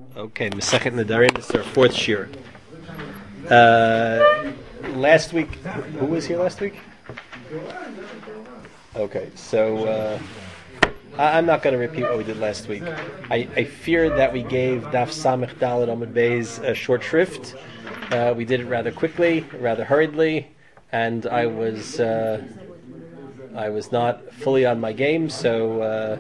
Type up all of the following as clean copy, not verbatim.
Okay, Masechet Nedarim. This is our fourth shir. Last week, who was here last week? Okay, so I'm not going to repeat what we did last week. I fear that we gave Daf Samech Dalet Amud Beis a short shrift. We did it rather quickly, rather hurriedly, and I was not fully on my game, so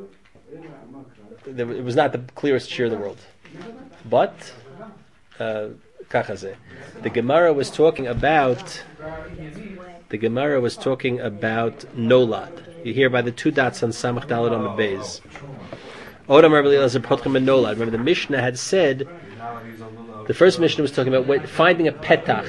it was not the clearest shir in the world. But Kachazeh. The Gemara was talking about Nolad. You hear by the two dots on Samach Dalet Amud Beis. Odam Rabbi Elazar Potchem and Nolad. Remember, the Mishnah had said, the first Mishnah was talking about finding a petach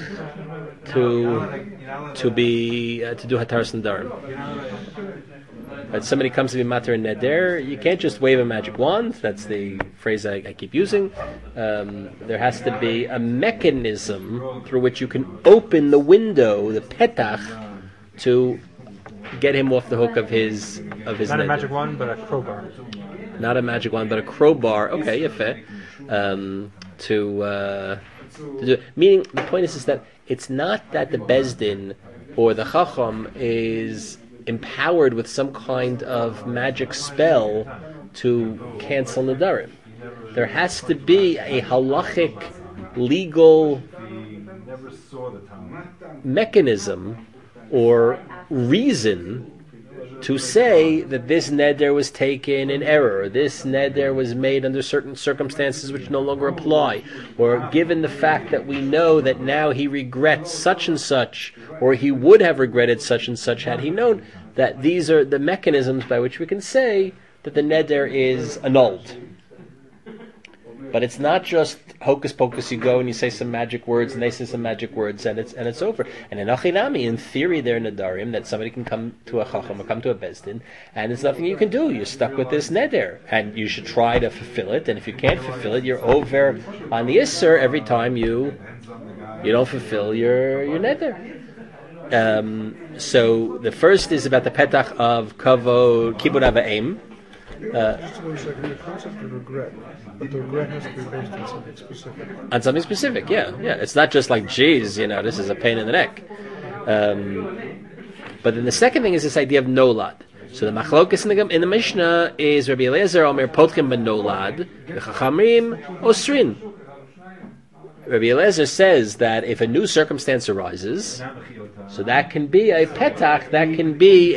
to do Hataras Nedarim. But somebody comes to be mater and neder, you can't just wave a magic wand. That's the phrase I keep using. There has to be a mechanism through which you can open the window, the petach, to get him off the hook of his Not neder. a magic wand, but a crowbar. Not a magic wand, but a crowbar. Okay, yefeh. To do. Meaning, the point is that it's not that the Bezdin or the Chacham is empowered with some kind of magic spell to cancel Nedarim. There has to be a halachic, legal mechanism or reason to say that this neder was taken in error, this neder was made under certain circumstances which no longer apply, or given the fact that we know that now he regrets such and such, or he would have regretted such and such had he known, that these are the mechanisms by which we can say that the neder is annulled. But it's not just hocus pocus. You go and you say some magic words, and they say some magic words, and it's over. And in Achinami, in theory, they're Nedarim that somebody can come to a Chacham or come to a Bezdin, and there's nothing you can do. You're stuck with this neder, and you should try to fulfill it. And if you can't fulfill it, you're over on the Isser every time you don't fulfill your neder. So the first is about the petach of kavod kibud avayim. Just one second. The concept of regret, but the regret has to be based on something specific. On something specific, yeah. It's not just like, geez, this is a pain in the neck. But then the second thing is this idea of nolad. So the machlokes in the Mishnah is Rabbi Eliezer Omer potchem ben nolad, the Chachamim osrin. Rabbi Eliezer says that if a new circumstance arises, so that can be a petach, that can be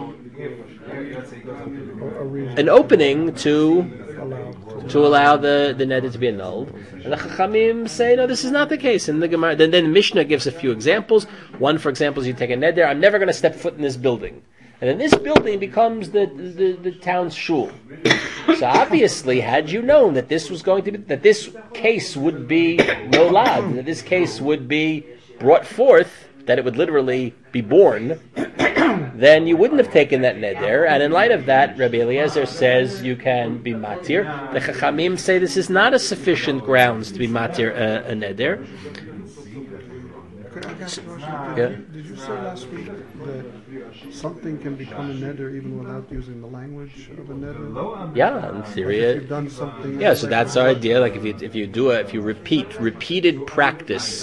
an opening to allow the neder to be annulled. And the Chachamim say, no, this is not the case. And the Gemara, then the Mishnah gives a few examples. One, for example, is you take a neder, I'm never going to step foot in this building. And then this building becomes the town's shul. So obviously, had you known that this was going to be, that this case would be nolad, that this case would be brought forth, that it would literally be born, then you wouldn't have taken that neder. And in light of that, Rabbi Eliezer says you can be matir. The Chachamim say this is not a sufficient grounds to be matir a neder. Could I ask a question? Yeah. Did you say last week that something can become a neder even without using the language of a neder? Yeah, in theory. If you've done something. Yeah, so that's our idea. Like if you repeated practice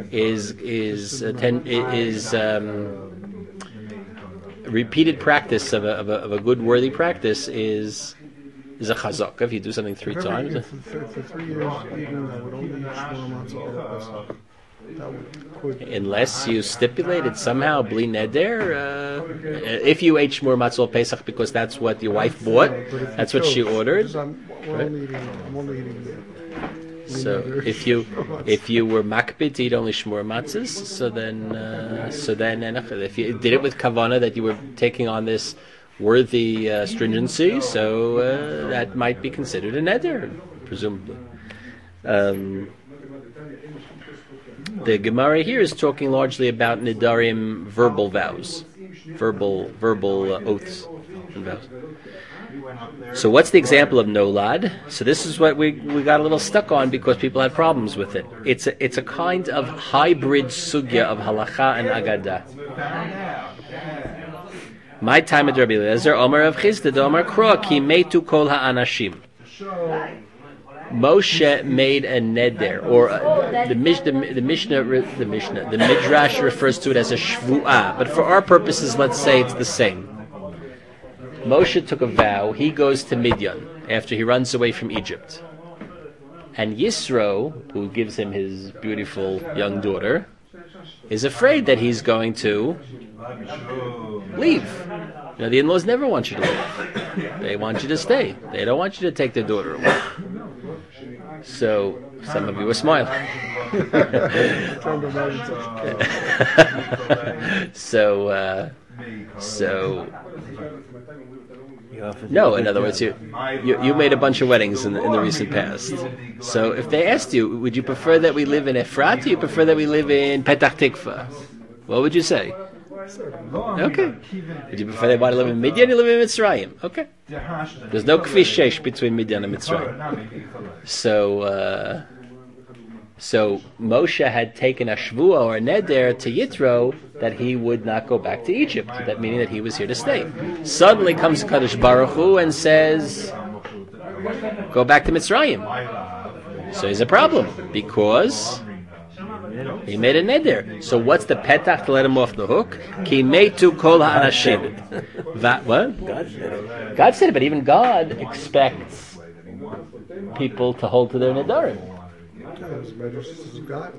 repeated practice of a good worthy practice is a chazak. If you do something three times. For 3 years, even I would only eat shmona matzah. Unless you stipulated somehow bli neder, if you ate shmur matzah pesach because that's what your wife bought, that's what she ordered. I'm only eating So if you were makbid to eat only shmur matzahs, so then if you did it with kavana that you were taking on this worthy stringency, so that might be considered a neder, presumably. The Gemara here is talking largely about nedarim, verbal vows, verbal oaths and vows. So what's the example of nolad? So this is what we got a little stuck on because people had problems with it. It's a kind of hybrid sugya of halacha and agada. My time at Rabbi Eliezer, Omer of Chisda, Omer Kro, Ki Metu Kol HaAnashim. Moshe made a neder, or the Midrash refers to it as a shvu'ah, but for our purposes, let's say it's the same. Moshe took a vow. He goes to Midian after he runs away from Egypt. And Yisro, who gives him his beautiful young daughter, is afraid that he's going to leave. You know, the in-laws never want you to leave. They want you to stay. They don't want you to take their daughter away. So, some of you are smiling. No, in other words, you made a bunch of weddings in the recent past. So if they asked you, would you prefer that we live in Efrat or you prefer that we live in Petach Tikva? What would you say? Okay. Would you prefer they want to live in Midian or live in Mitzrayim? Okay. There's no Kfish Shesh between Midian and Mitzrayim. So Moshe had taken a shvuah or a neder to Yitro that he would not go back to Egypt. That meaning that he was here to stay. Suddenly comes Kadosh Baruch Hu and says, go back to Mitzrayim. So he's a problem because he made a neder. So what's the petach to let him off the hook? Ki meitu kol ha'anashim. What? God said it, but even God expects people to hold to their nedarim. God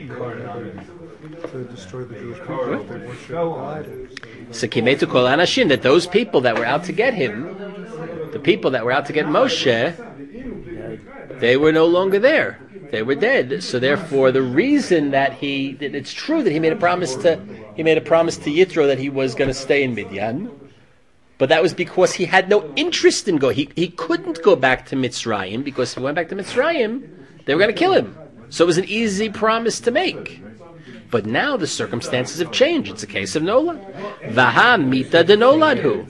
to destroy the Jewish people if they worship idols. So Kimetu Kol Anashim, that those people that were out to get him, the people that were out to get Moshe, they were no longer there. They were dead. So therefore, the reason that it's true that he made a promise to Yitro that he was going to stay in Midian, but that was because he had no interest in going. He couldn't go back to Mitzrayim because if he went back to Mitzrayim, they were going to kill him. So it was an easy promise to make. But now the circumstances have changed. It's a case of Nolad. Vaha mita de Noladhu.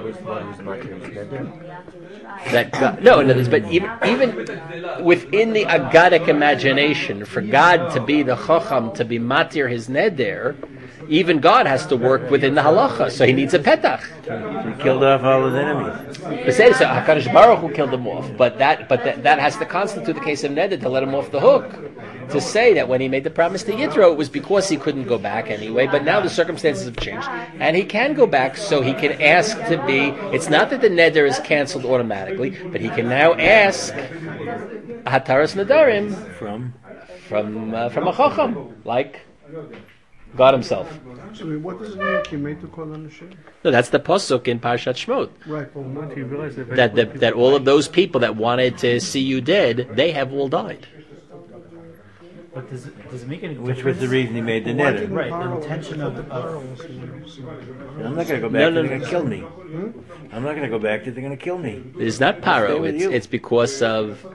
But even within the Agadic imagination, for God to be the Chacham, to be matir his neder, even God has to work within the halacha, so he needs a petach. He killed off all his enemies. So HaKadosh Baruch Hu killed them off, but that has to constitute the case of neder to let him off the hook. To say that when he made the promise to Yitro, it was because he couldn't go back anyway, but now the circumstances have changed, and he can go back, so he can ask to be, it's not that the neder is cancelled automatically, but he can now ask Hataras Nedarim from a Chacham, like God himself. So what does it mean, Kimetu Kol Anashim? No, that's the pasuk in Parashat Shemot. Right, but once you realize that all of those people that wanted to see you dead, they have all died. But does it make any difference? Which was the reason he made the neder. Right, the intention of I'm not going to go back. They're going to kill me. I'm not going to go back. They're going to kill me. It's not Paro. It's because of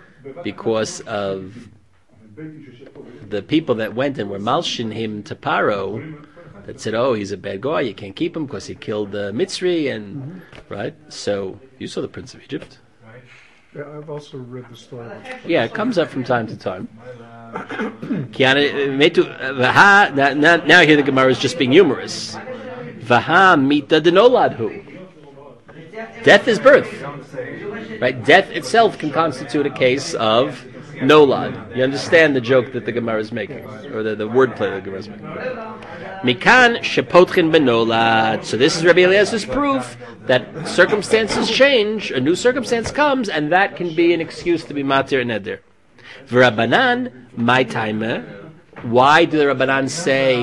the people that went and were malshin him to Paro, that said, "Oh, he's a bad guy. You can't keep him because he killed the Mitzri." And right. So you saw the Prince of Egypt. Yeah, I've also read the story. Yeah, it comes up from time to time. Now here the Gemara is just being humorous. Vaha mita de noladhu. Death is birth. Right? Death itself can constitute a case of nolad. You understand the joke that the Gemara is making, or the wordplay that the Gemara is making. Mikan shepotchin benolad. So this is Rabbi Eliezer's proof that circumstances change, a new circumstance comes, and that can be an excuse to be matir and neder. V'Rabbanan, my timer. Why do the Rabbanan say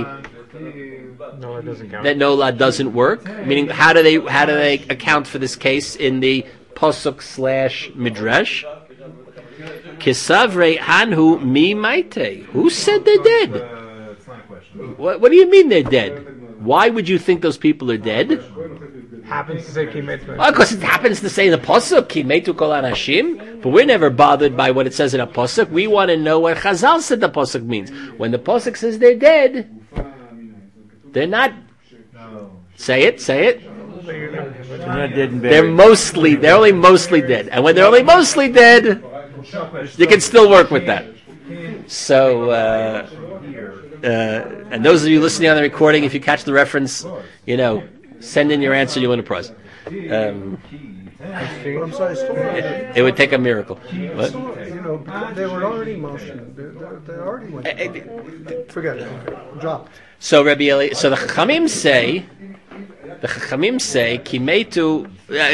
that nolad doesn't work? Meaning, how do they account for this case in the pasuk / midrash? Kisavrei hanhu mi maite. Who said they're dead? What do you mean they're dead? Why would you think those people are dead? Happens to say Kimetu. Because it happens to say in the pasuk Kimetu Kol Anashim, but we're never bothered by what it says in a pasuk. We want to know what Chazal said the pasuk means. When the pasuk says they're dead, they're not. Say it. They're not dead and buried. They're only mostly dead, and when they're only mostly dead, you can still work with that. So, and those of you listening on the recording, if you catch the reference, send in your answer, you'll win a prize. But I'm sorry, still, It would take a miracle. What? you know, they were already Moshe. They already went. Forget it. Okay. Dropped. So Rabbi Eli, so the Chachamim say, Kimetu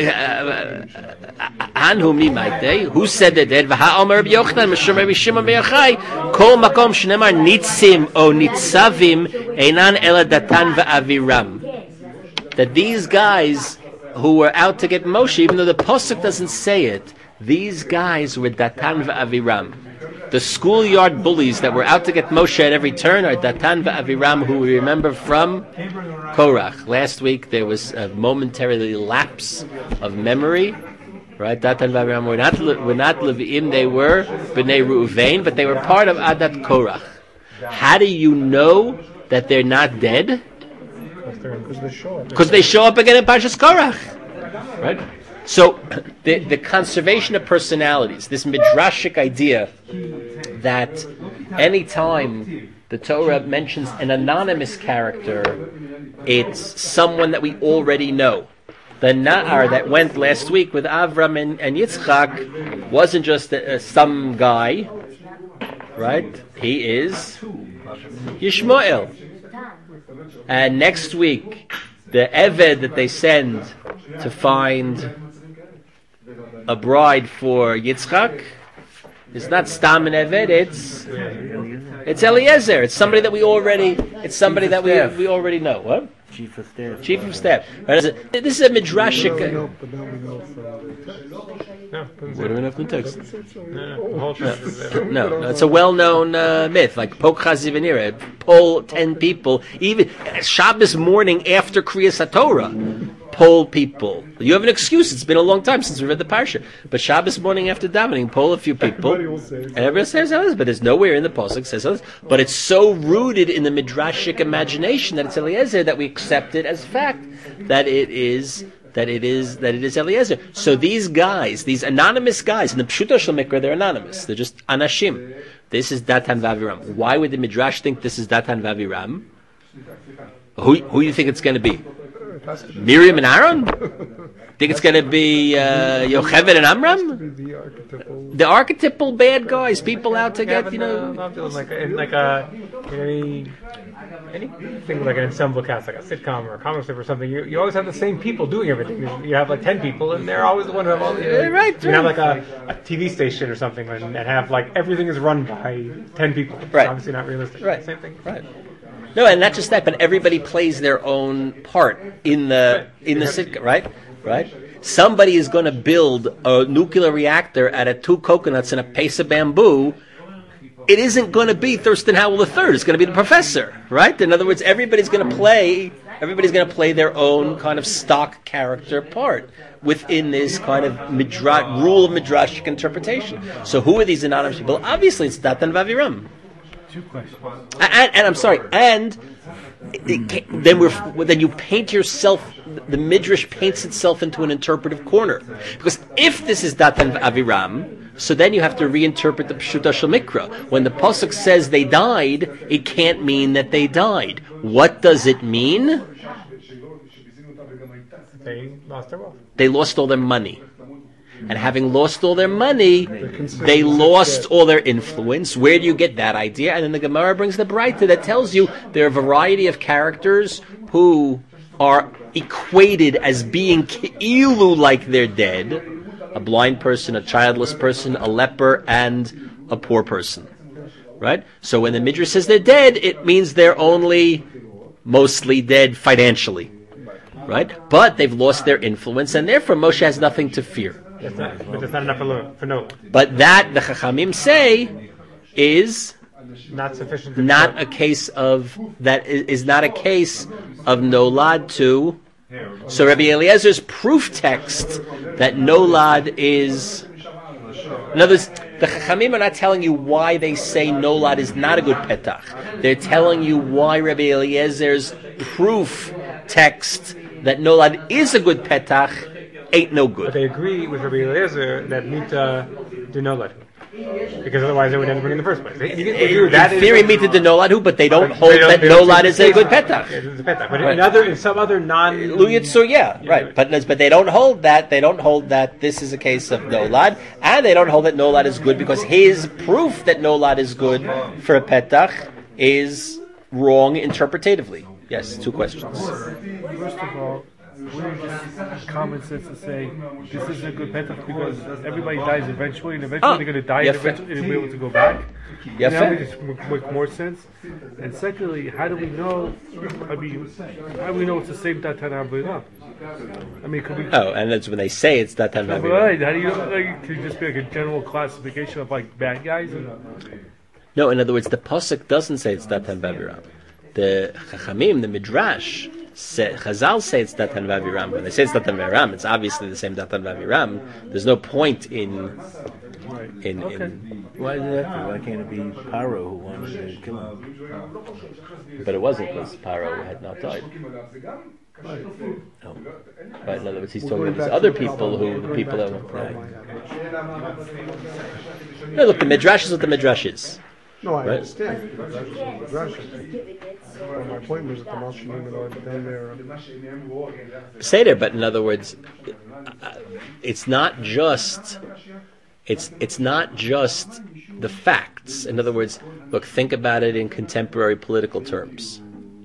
Anhu Mimaite, who said that dead? V'ha'omer Rabbi Yochanan, Mishum Rabbi Shimon ben Yochai, Kol Makom Shnemar Nitzim o Nitzavim Einan Ela Datan v'Aviram. That these guys who were out to get Moshe, even though the Pasuk doesn't say it, these guys were Datan v'Aviram. The schoolyard bullies that were out to get Moshe at every turn are Datan v'Aviram, who we remember from Korach. Last week there was a momentary lapse of memory, right? Datan v'Aviram were not Levi'im, they were B'nai Reuven, but they were part of Adat Korach. How do you know that they're not dead? Because they show up again in Parshas Korach, right? So the conservation of personalities, this midrashic idea that any time the Torah mentions an anonymous character, it's someone that we already know. The Na'ar that went last week with Avram and Yitzchak wasn't just some guy, right? He is Yishmael. And next week, the Eved that they send to find a bride for Yitzchak is not Stam and Eved, it's Eliezer. It's somebody that we already we already know. What? Chief of staff. Chief of staff. Right? This is a midrashic. What do we know from the text? No, it's a well-known myth, like Pok Chazivanira, poll 10 people, even Shabbos morning after Kriyas HaTorah, poll people. You have an excuse, it's been a long time since we read the Parsha, but Shabbos morning after davening, poll a few people, and everybody says others, but there's nowhere in the Pasuk says others, but it's so rooted in the midrashic imagination that it's Eliezer that we accept it as fact, that it is Eliezer. So these guys, these anonymous guys, in the Pshuto Shel Mikra, they're anonymous. They're just Anashim. This is Datan v'Aviram. Why would the Midrash think this is Datan v'Aviram? Who do you think it's going to be? Miriam and Aaron? Think it's going to be Yocheved and Amram? The archetypal bad guys, people out to get, anything like an ensemble cast, like a sitcom or a comic strip or something, you always have the same people doing everything. You have like 10 people, and they're always the one who have all the... right. You have like a TV station or something, and have like everything is run by 10 people. It's obviously not realistic. Right. Same thing. Right. No, and not just that, but everybody plays their own part in the sitcom, right? Somebody is going to build a nuclear reactor out of 2 coconuts and a pace of bamboo. It isn't going to be Thurston Howell III. It's going to be the professor, right? In other words, everybody's going to play their own kind of stock character part within this kind of rule of midrashic interpretation. So who are these anonymous people? Obviously, it's Datan v'Aviram. 2 questions. And I'm sorry, and then you paint yourself. The midrash paints itself into an interpretive corner, because if this is Datan v'Aviram, so then you have to reinterpret the Pshuta Shel Mikra. When the pasuk says they died, it can't mean that they died. What does it mean? They lost their wealth. They lost all their money. And having lost all their money, they lost all their influence. Where do you get that idea? And then the Gemara brings the Braita that tells you there are a variety of characters who are equated as being ki'ilu like they're dead. A blind person, a childless person, a leper, and a poor person. Right? So when the Midrash says they're dead, it means they're only mostly dead financially. Right? But they've lost their influence, and therefore Moshe has nothing to fear. But that's not enough for no. But that, the Chachamim say, is not sufficient. Not a case of that is not a case of nolad to. So Rabbi Eliezer's proof text that nolad is. In other words, the Chachamim are not telling you why they say nolad is not a good petach. They're telling you why Rabbi Eliezer's proof text that nolad is a good petach ain't no good. But they agree with Rabbi Eliezer that Mita de nolad. because otherwise they would never bring in the first place. In theory, meet the nolad, but they don't hold that nolad is a good petach. But in some other Lu Yitzur, right. But they don't hold that. They don't hold that this is a case of nolad, and they don't hold that nolad is good because his proof that nolad is good for a petach is wrong interpretatively. Yes, two questions. First of all, wouldn't just common sense to say this isn't a good petach because everybody dies eventually, and eventually they're going to die, and eventually they'll be able to go back? That would just make more sense. And secondly, how do we know? How do we know it's the same Datan Aviram? I mean, could we? Oh, and that's when they say it's Datan Aviram. Right? How do you? Could it just be like a general classification of like bad guys? No, in other words, the pasuk doesn't say it's Datan Aviram. The Chachamim, the Midrash, Chazal say it's Datan Aviram. When they say it's Datan Aviram, it's obviously the same Datan Aviram. There's no point in why can't it be Paro who wanted to kill him? But it wasn't because Paro had not died. No. Right, in other words, he's talking about these other people the people that were. No, look, the Midrash is what the Midrash is. No, I understand. But my point was that the Malshinim are down there. Seder, but in other words, it's not just the facts. In other words, look, think about it in contemporary political terms.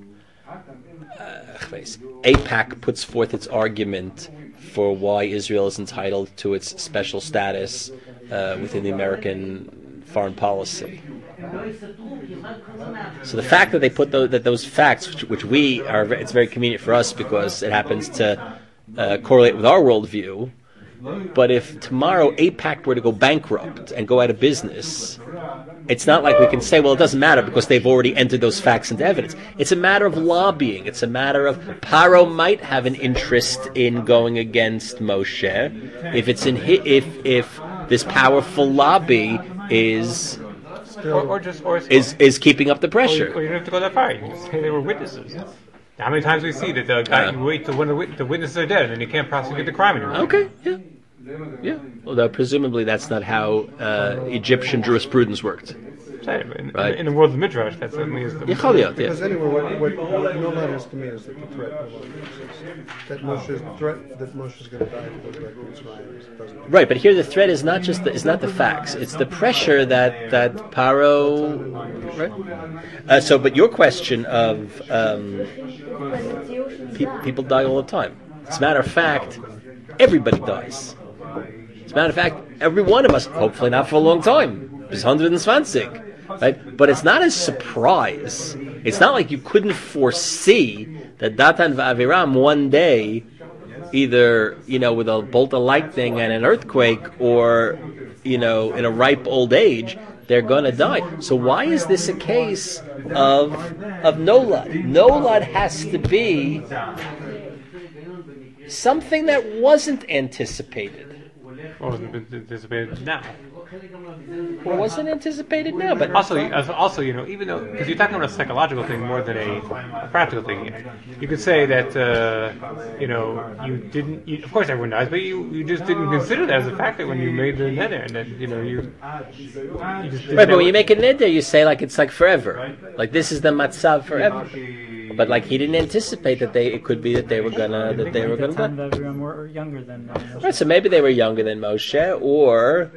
AIPAC puts forth its argument for why Israel is entitled to its special status within the American foreign policy. So the fact that they put those facts, which we are, it's very convenient for us because it happens to correlate with our worldview. But if tomorrow AIPAC were to go bankrupt and go out of business, it's not like we can say, well, it doesn't matter because they've already entered those facts into evidence. It's a matter of lobbying. It's a matter of Paro might have an interest in going against Moshe if it's if this powerful lobby is keeping up the pressure. Or you don't have to go that far. You can just say they were witnesses. How many times we see that the guy you wait till when the witnesses are dead and then you can't prosecute the crime anymore? Okay, yeah. Although presumably that's not how Egyptian jurisprudence worked. In the world of Midrash, that certainly is the... Because anyway, what no matters to me is that the threat that Moshe's going to die because of Mitzrayim. Right, but here the threat is not just not the facts; it's the pressure that Paro. Right. But your question of people die all the time. As a matter of fact, everybody dies. As a matter of fact, every one of us, hopefully not for a long time, is 120. Right? But it's not a surprise. It's not like you couldn't foresee that Datan v'Aviram one day, either with a bolt of lightning and an earthquake, or in a ripe old age, they're going to die. So why is this a case of nolad? Nolad has to be something that wasn't anticipated. Or wasn't anticipated now. Well, wasn't anticipated now, but also, even though, because you're talking about a psychological thing more than a practical thing, you could say that you didn't. Of course, everyone dies, but you just didn't consider that as a factor when you made the neder, and that you just didn't. Right, but when you make a neder, you say it's like forever, like this is the matzav forever. But like he didn't anticipate that it could be that they were gonna die. Were younger than right, so maybe they were younger than Moshe, or.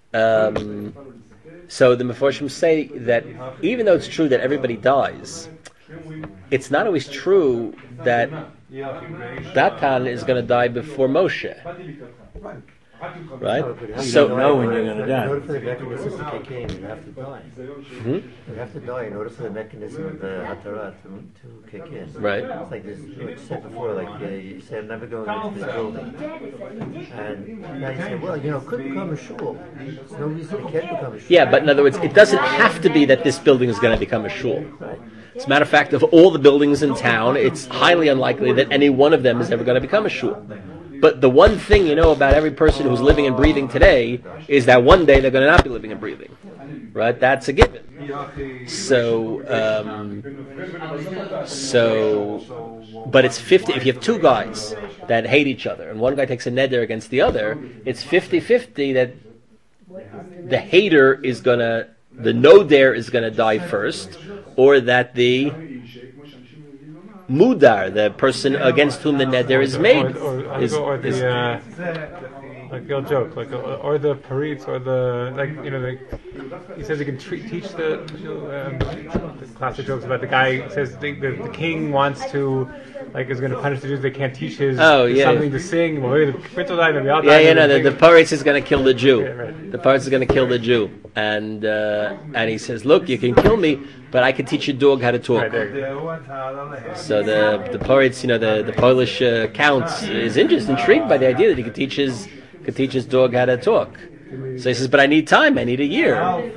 So the Meforshim say that even though it's true that everybody dies, it's not always true that Datan is going to die before Moshe. Right? So you don't know when you're going to die. In order for the mechanism to kick in, you have to die. You have to die in order for the mechanism of the Hatarah to kick in. Right. It's like this, what you said before, you say, I'm never going into this building. And now you say, well, it could become a shul. There's no reason it can't become a shul. Yeah, but in other words, it doesn't have to be that this building is going to become a shul. Right. As a matter of fact, of all the buildings in town, it's highly unlikely that any one of them is ever going to become a shul. But the one thing you know about every person who's living and breathing today is that one day they're going to not be living and breathing. Right? That's a given. But it's 50. If you have two guys that hate each other and one guy takes a neder against the other, it's 50-50 that the hater is gonna, the noder is gonna die first, or that the mudar, the person against whom the neder is made, like the old joke, or the parits, or he says he can teach the classic jokes about the guy says the king wants to, is going to punish the Jews, they can't teach something to sing. Well, maybe the prince will die, maybe I'll die. The parits is going to kill the Jew. Yeah, right. The parits is going to kill the Jew, and he says, look, you can kill me, but I can teach your dog how to talk. Right, so the parits, the Polish count is intrigued by the idea that he could teach his dog how to talk. So he says, but I need time. I need a year.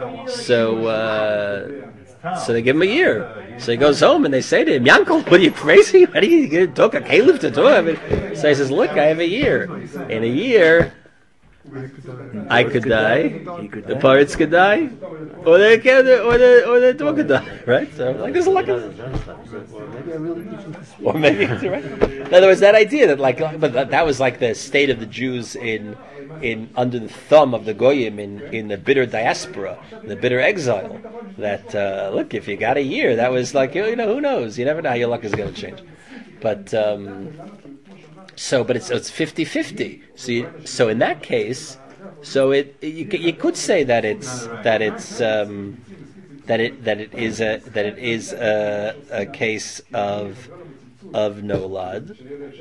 So they give him a year. So he goes home and they say to him, Yankel, what are you crazy? What are you going to talk? A caliph to talk? So he says, look, I have a year. In a year, I could die. The pirates could die, or the dog could die. Right? So there's a lot of. Or maybe it's right. In other words, that idea that but that was like the state of the Jews in under the thumb of the goyim in the bitter diaspora, the bitter exile. That look, if you got a year, that was who knows? You never know how your luck is going to change. But but it's 50-50. So in that case, you could say that it is a case of nolad.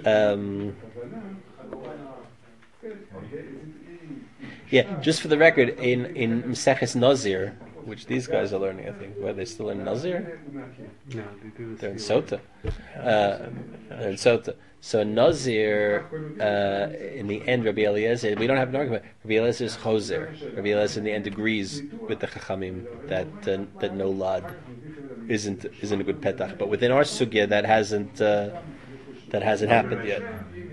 Just for the record, in Maseches Nazir, which these guys are learning, I think. Where they still in Nazir? No, they do. They're in Sota. They're in Sota. So in Nazir, in the end, Rabbi Eliezer, we don't have an argument. Rabbi Eliezer is Choser. Rabbi Eliezer in the end agrees with the Chachamim that nolad isn't a good petach. But within our sugya, that hasn't happened yet.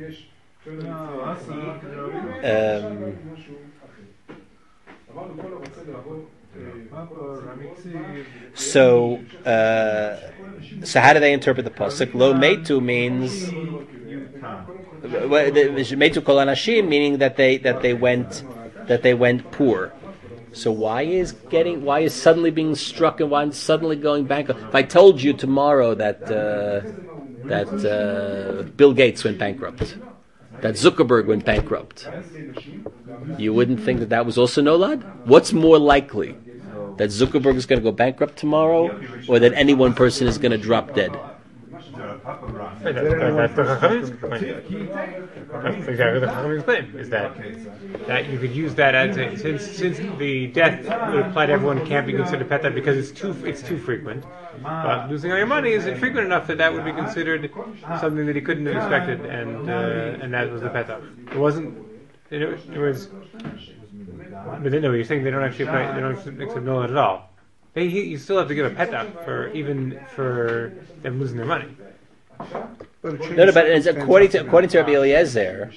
So how do they interpret the pasuk? Lo meitu means meitu kol anashim, meaning that they went poor. So why is suddenly being struck and why is suddenly going bankrupt? If I told you tomorrow that Bill Gates went bankrupt, that Zuckerberg went bankrupt, you wouldn't think that was also nolad? What's more likely? That Zuckerberg is going to go bankrupt tomorrow, or that any one person is going to drop dead? That's the Chachamim's claim. That's exactly the Chachamim's claim, is that you could use that as since the death would apply to everyone, can't be considered petach because it's too frequent. But losing all your money is infrequent enough that would be considered something that he couldn't have expected, and that was the petach. It wasn't. It was. But no, you're saying they don't accept nolad at all. You still have to give a petach for them losing their money. But it's according to Rabbi Eliezer,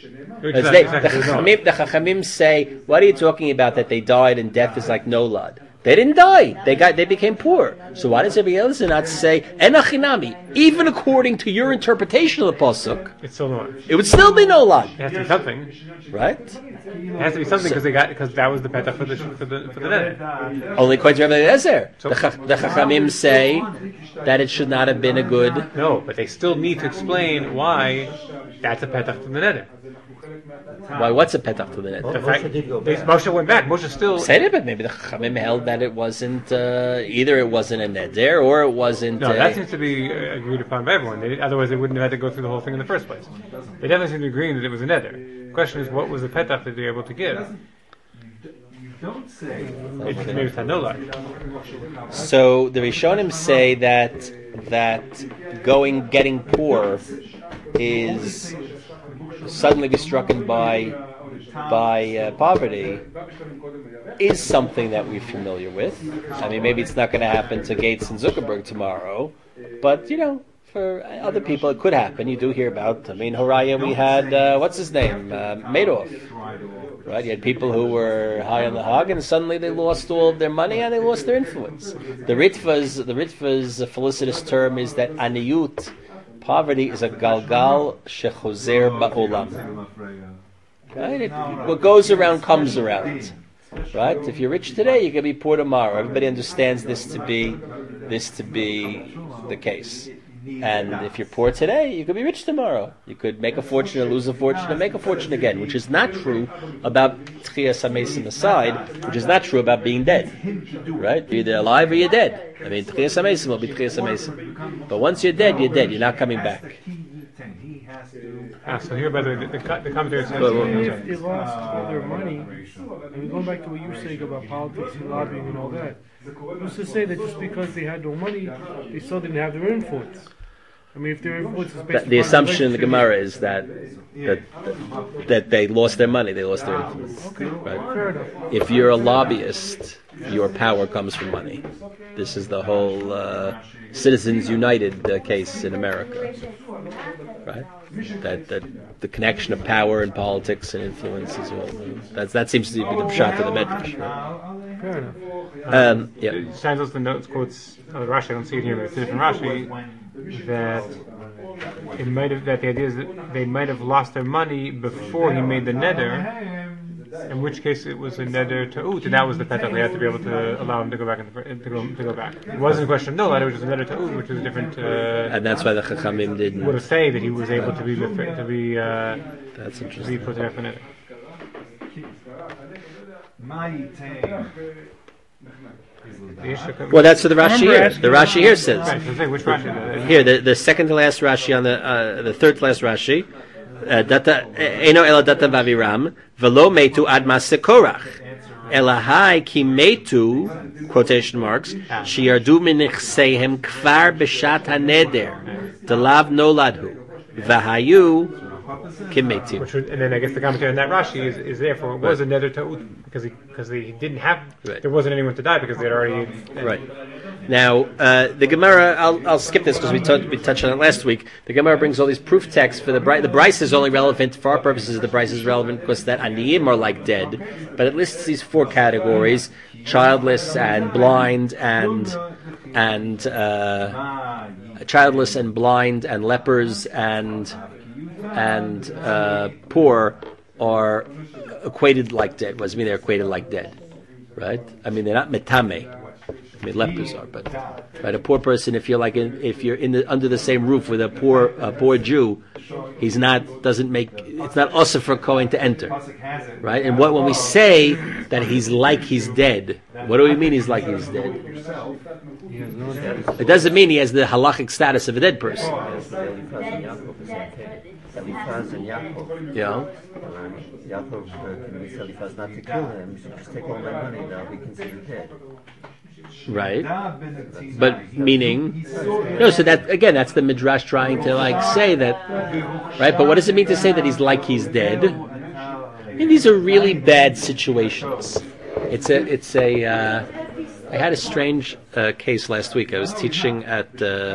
the Chachamim say, what are you talking about that they died and death is like nolad? They didn't die. They became poor. So why does Rabbi Eliezer not say enachinami? Even according to your interpretation of the pasuk, it's still not. It would still be nolad. It has to be something, right? It has to be something because that was the petach for the neder. Only according to Rabbi Eliezer. The Chachamim say that it should not have been a good. No, but they still need to explain why that's a petach for the neder. Why? What's a petach to the net? Moshe went back. Moshe still said it, but maybe the Chachamim held that it wasn't either. It wasn't a neder, or it wasn't. No, that seems to be agreed upon by everyone. Otherwise, they wouldn't have had to go through the whole thing in the first place. They definitely seem to agree that it was a neder. The question is, what was the petach that they were able to give? Don't say. Maybe it's had no luck. So the Rishonim say that getting poor is suddenly be stricken by poverty is something that we're familiar with. I mean, maybe it's not going to happen to Gates and Zuckerberg tomorrow, but for other people it could happen. You do hear about. I mean, Haraya, we had what's his name, Madoff, right? You had people who were high on the hog, and suddenly they lost all of their money and they lost their influence. The Ritva's felicitous term is that aniyut. Poverty is a galgal shechozer ba'olam. Right? What goes around comes around. right? If you're rich today, you can be poor tomorrow. Everybody understands this to be the case. And if you're poor today, you could be rich tomorrow. You could make a fortune and lose a fortune and make a fortune again, which is not true about Tchias HaMesim aside, which is not true about being dead. Right? You're either alive or you're dead. I mean, Tchias HaMesim will be Tchias HaMesim. But once you're dead, you're dead. You're not coming back. So here, by the way, the commentary says... If they lost all their money, and going back to what you were saying about politics and lobbying and all that, who's to say that just because they had no money, they still didn't have their influence? I mean, if their influence is based The upon assumption in the relationship- Gemara is that they lost their money, they lost their influence. Okay, Right? fair enough. If you're a lobbyist, your power comes from money. This is the whole Citizens United case in America, right? That the connection of power and politics and influence is all. That seems to be the shot of the Medrash. Right? Fair enough. Yeah. It shines us the notes, quotes Rashi, I don't see it here, but it's different Rashi, that it might have, that the idea is that they might have lost their money before he made the neder, in which case it was a neder ta'ut, and that was the petach. They had to be able to allow him to go back and to go back. It wasn't a question of no neder, it was just a neder ta'ut, which was different. And that's why the Chachamim didn't. Would have say that he was able to be That's to be interesting. put there for neder. Well, that's what the Rashi here. The Rashi here says. Right, so say which Rashi? Here, the second to last Rashi on the third to last Rashi. Data eno ela data vaviram velo metu ad maseh Korach elahai ki metu quotation marks shiardu minichseihem kvar b'shat haneder delav noladhu vahayu kimetu. And then I guess the commentary on that Rashi is therefore it was a neder ta'ut because he didn't have there wasn't anyone to die because they had already Right. Now, the Gemara, I'll skip this because we touched on it last week. The Gemara brings all these proof texts for the Bryce is only relevant, for our purposes, the Bryce is relevant because that Aniyim are like dead. But it lists these four categories, childless and blind and childless and blind and lepers and poor are equated like dead. What does it mean they're equated like dead? Right? I mean, they're not metame. I mean, lepers are, but right, a poor person. If you're under the same roof with a poor Jew, he's not doesn't make it's not also for Kohen to enter, right? And when we say that he's like he's dead, what do we mean he's like he's dead? It doesn't mean he has the halachic status of a dead person. Eliphaz and Yaakov. Yeah. Yaakov convinced Eliphaz not to kill him. You should just take all my money and I'll be considered dead. Right, but meaning no. So that again, that's the midrash trying to say that, right? But what does it mean to say that he's like he's dead? I mean, these are really bad situations. I had a strange case last week. I was teaching at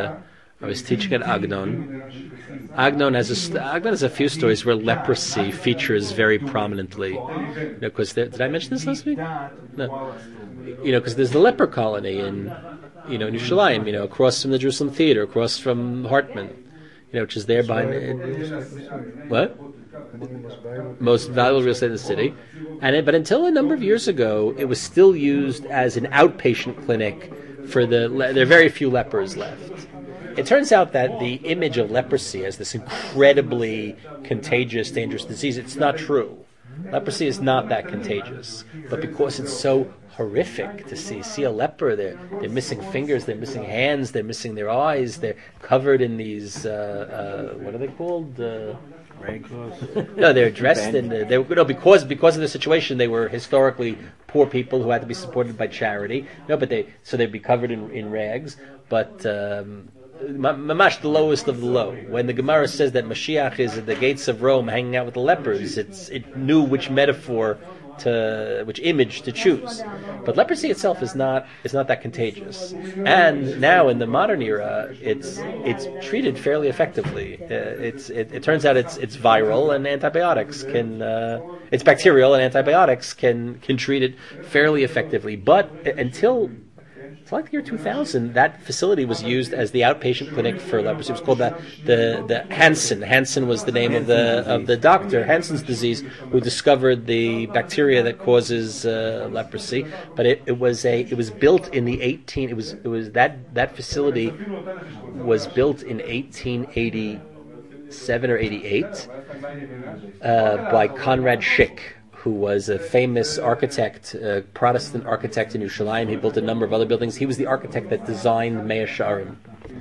Agnon. Agnon has a few stories where leprosy features very prominently. Because did I mention this last week? No. Because there's the leper colony in Yerushalayim, across from the Jerusalem Theater, across from Hartman, which is there by what? Most valuable real estate in the city. But until a number of years ago, it was still used as an outpatient clinic for there are very few lepers left. It turns out that the image of leprosy as this incredibly contagious, dangerous disease, it's not true. Leprosy is not that contagious. But because it's so horrific to see a leper, they're missing fingers, they're missing hands, they're missing their eyes, they're covered in these, what are they called? No, they're dressed in because of the situation. They were historically poor people who had to be supported by charity. So they'd be covered in rags. But mamash, the lowest of the low. When the Gemara says that Mashiach is at the gates of Rome, hanging out with the lepers, it knew which which image to choose. But leprosy itself is not that contagious. And now in the modern era, it's treated fairly effectively. It turns out it's viral and antibiotics it's bacterial and antibiotics can treat it fairly effectively. But until it's like the year 2000, that facility was used as the outpatient clinic for leprosy. It was called the Hansen. Hansen was the name of the doctor, Hansen's disease, who discovered the bacteria that causes leprosy. But it was built in the that facility was built in 1887 or 88 by Conrad Schick, who was a famous architect, Protestant architect in Yerushalayim. He built a number of other buildings. He was the architect that designed Mea Shearim.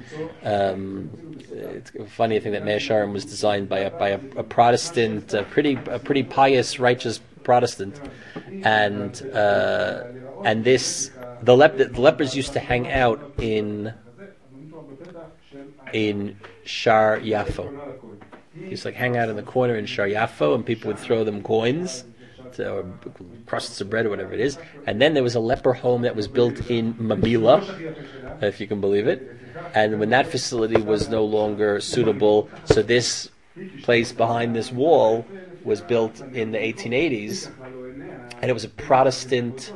It's a funny thing that Mea Shearim was designed by a Protestant, a pretty pious, righteous Protestant, and the lepers used to hang out in Shar Yafo. They used to hang out in the corner in Shar Yafo, and people would throw them coins or crusts of bread or whatever it is. And then there was a leper home that was built in Mamila, if you can believe it. And when that facility was no longer suitable, so this place behind this wall was built in the 1880s, and it was a Protestant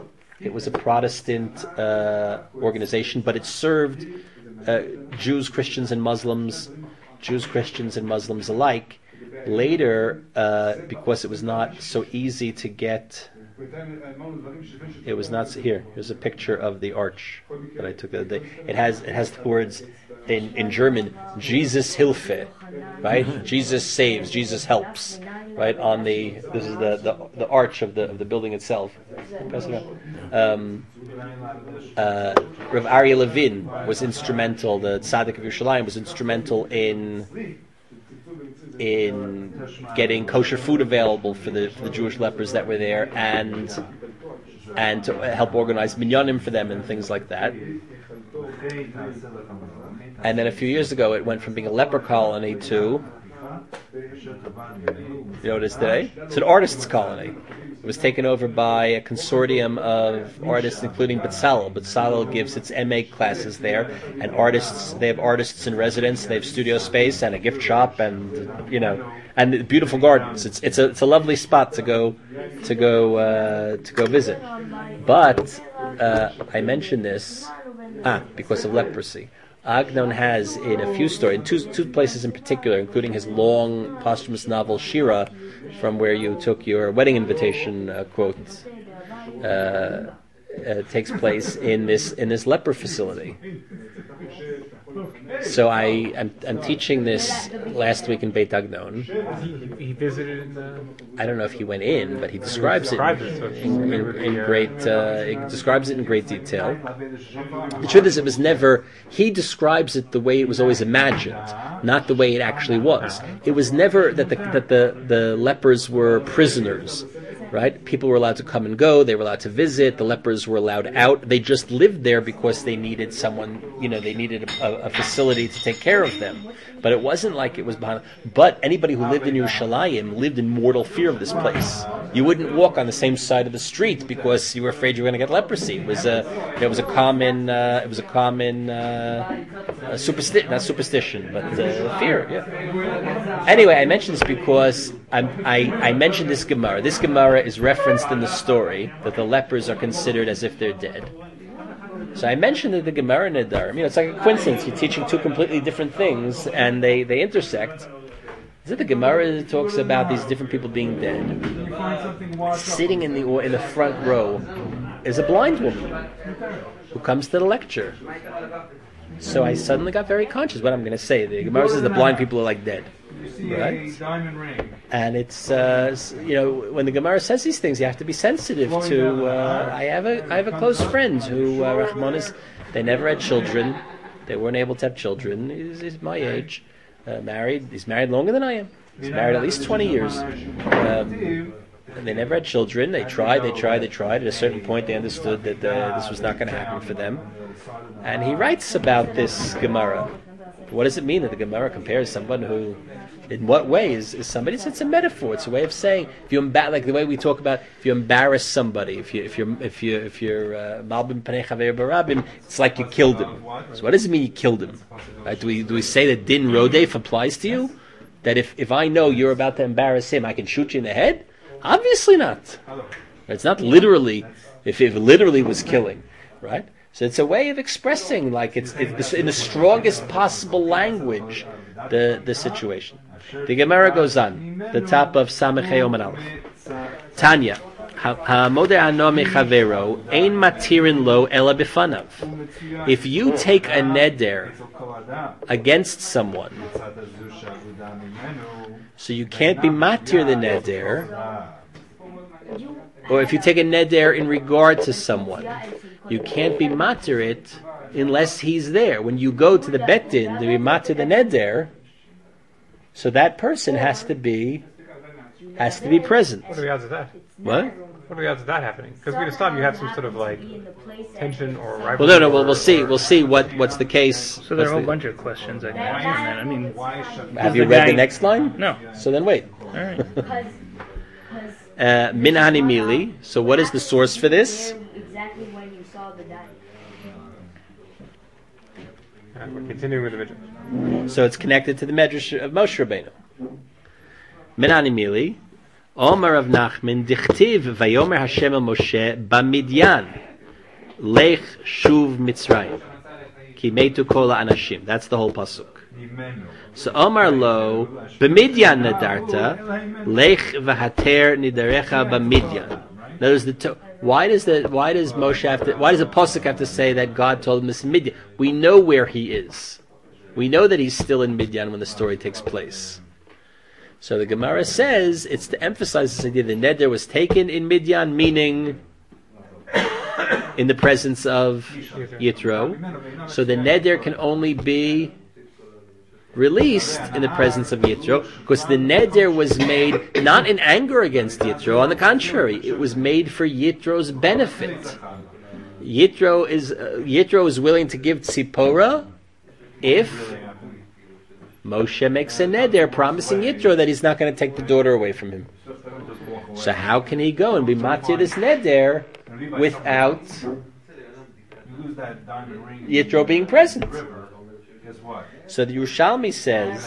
organization, but it served Jews, Christians, and Muslims alike. Later, because it was not so easy to get, it was not here. Here's a picture of the arch that I took the other day. It has the words in German, Jesus Hilfe, right? Jesus saves, Jesus helps, right? This is the arch of the building itself. Rav Aryeh Levin was instrumental. The Tzaddik of Yerushalayim was instrumental in getting kosher food available for the Jewish lepers that were there, and to help organize minyanim for them and things like that. And then a few years ago, it went from being a leper colony to, you know what it is today? It's an artists' colony. It was taken over by a consortium of artists, including Betzalel. Betzalel gives its MA classes there, and they have artists in residence. They have studio space and a gift shop, and and beautiful gardens. It's a lovely spot to go visit. But I mention this because of leprosy. Agnon has in a few stories, in two places in particular, including his long posthumous novel Shira, from where you took your wedding invitation quote, takes place in this leper facility. So I'm teaching this last week in Beit Agnon. He visited in the... I don't know if he went in, but he describes it in great. He describes it in great detail. The truth is, it was never. He describes it the way it was always imagined, not the way it actually was. It was never that the lepers were prisoners. Right? People were allowed to come and go. They were allowed to visit. The lepers were allowed out. They just lived there because they needed someone, they needed a facility to take care of them. But it wasn't like it was behind. But anybody who lived in Yerushalayim lived in mortal fear of this place. You wouldn't walk on the same side of the street because you were afraid you were going to get leprosy. It was a common superstition, not superstition, but fear. Yeah. Anyway, I mentioned this because I mentioned this Gemara. This Gemara is referenced in the story that the lepers are considered as if they're dead. So I mentioned that the Gemara Nedarim, it's like a coincidence. You're teaching two completely different things, and they intersect. Is it the Gemara that talks about these different people being dead? Sitting in the front row is a blind woman who comes to the lecture. So I suddenly got very conscious what I'm going to say. The Gemara says the blind people are like dead. Right? And it's when the Gemara says these things, you have to be sensitive to. I have a close friend who Rahmanis, they never had children. They weren't able to have children. He's my age, married. He's married longer than I am. He's married at least 20 years. And they never had children. They tried. At a certain point, they understood that this was not going to happen for them. And he writes about this Gemara. What does it mean that the Gemara compares someone who, in what way is somebody? It's a metaphor. It's a way of saying if you like the way we talk about if you embarrass somebody, if you're malbim panei chaver barabim, it's like you killed him. So what does it mean you killed him? Right? Do we say that din rodef applies to you? That if I know you're about to embarrass him, I can shoot you in the head? Obviously not. It's not literally. If it literally was killing, right? So it's a way of expressing, like it's in the strongest possible language, the situation. The Gemara goes on, the top of Samechei Omen Aleph. Tanya, ha'amodeh ano mechavero ein matirin lo ela bifanav. If you take a neder against someone, so you can't be matir the neder, or if you take a neder in regard to someone, you can't be matir it unless he's there. When you go to the Bet Din to be matir the neder, so that person has to be present. What are the odds of that? What? What are the odds of that happening? Because we Islam, you have some sort of like tension or rivalry. Well, no. Well, we'll see. We'll see what's the case. So there are a whole bunch of questions. I mean, have you read the next line? No. So then wait. All right. Min hanimili. So what is the source for this? Exactly when you saw the dye. We're continuing with the Midrash. So it's connected to the Medrash of Moshe Rabbeinu. Min hanimili. Omer of Nachman dichtiv vayomer Hashem el Moshe bamidyan lech shuv Mitzrayim ki metu kol anashim. That's the whole pasuk. So Omar lo b'midyan nadarta lech v'hater nidarecha b'midyan. Notice why does Moshe have to? Why does the pasuk have to say that God told him this in Midyan? We know where he is. We know that he's still in Midyan when the story takes place. So the Gemara says it's to emphasize this idea the neder was taken in Midyan, meaning in the presence of Yitro. So the neder can only be released in the presence of Yitro, because the neder was made not in anger against Yitro. On the contrary, it was made for Yitro's benefit. Yitro is willing to give Tzipora if Moshe makes a neder promising Yitro that he's not going to take the daughter away from him. So how can he go and be matir this neder without Yitro being present? So the Yerushalmi says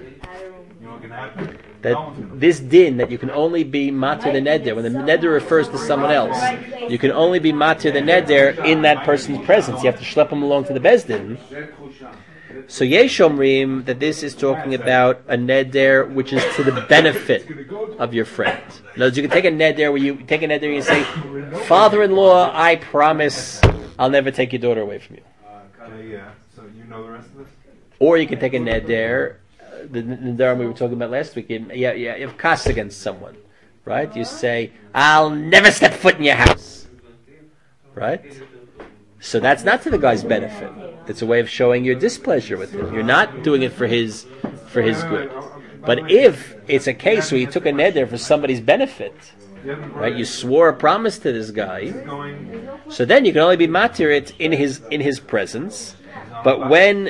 that this din, that you can only be matir the neder, when the neder refers to someone else, you can only be matir the neder in that person's presence. You have to schlep him along to the Beis Din. So Yesh Omrim that this is talking about a neder which is to the benefit of your friend. In other words, you can take a neder where you take a neder and you say, "Father-in-law, I promise I'll never take your daughter away from you." So you know the rest of this? Or you can take a neder, the neder we were talking about last week. You have kas against someone, right? You say, "I'll never step foot in your house," right? So that's not to the guy's benefit. It's a way of showing your displeasure with him. You're not doing it for his good. But if it's a case where you took a neder for somebody's benefit, right? You swore a promise to this guy, so then you can only be matir it in his presence. But when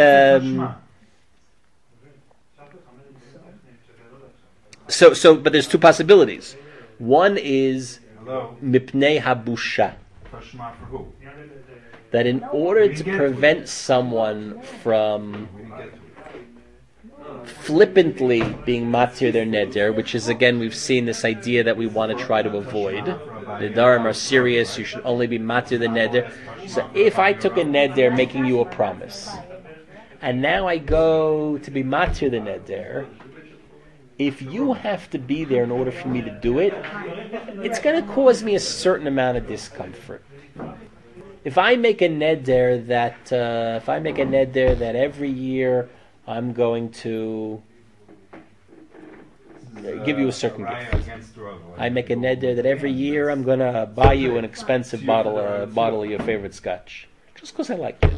but there's two possibilities. One is mipnei habusha. That in order to prevent someone from flippantly being matir their neder, which is, again, we've seen this idea that we want to try to avoid. The Nedarim are serious, you should only be matir the neder. So if I took a neder making you a promise, and now I go to be matir the neder, if you have to be there in order for me to do it, it's going to cause me a certain amount of discomfort. If I make a neder that every year I'm going to give you a certain gift. I make a neder that every year I'm going to buy you an expensive bottle of your favorite scotch, just because I like it.